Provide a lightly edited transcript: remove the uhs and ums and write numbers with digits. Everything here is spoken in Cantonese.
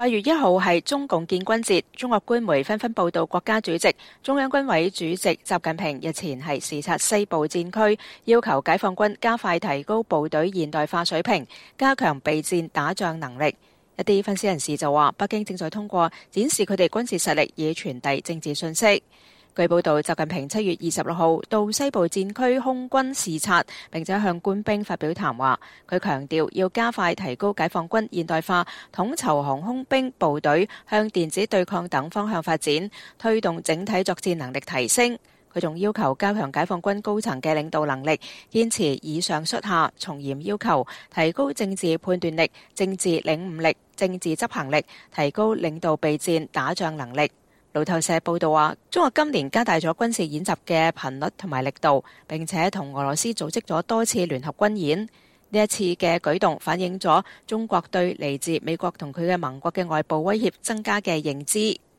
8月1號係中共建軍節，中國官媒紛紛報道國家主席、中央軍委主席習近平日前係視察西部戰區，要求解放軍加快提高部隊現代化水平，加強備戰打仗能力。一啲分析人士就話，北京正在通過展示佢哋軍事實力，以傳遞政治信息。據報道，習近平7月26號到西部戰區空軍視察，並且向官兵發表談話。佢強調要加快提高解放軍現代化，統籌航空兵部隊向電子對抗等方向發展，推動整體作戰能力提升。佢仲要求加強解放軍高層嘅領導能力，堅持以上率下，從嚴要求，提高政治判斷力、政治領悟力、政治執行力，提高領導備戰打仗能力。路透社報道話，中國今年加大咗軍事演習嘅頻率同埋力度，並且同俄羅斯組織咗多次聯合軍演。呢一次嘅舉動反映咗中國對嚟自美國同佢嘅盟國嘅外部威脅增加嘅認知。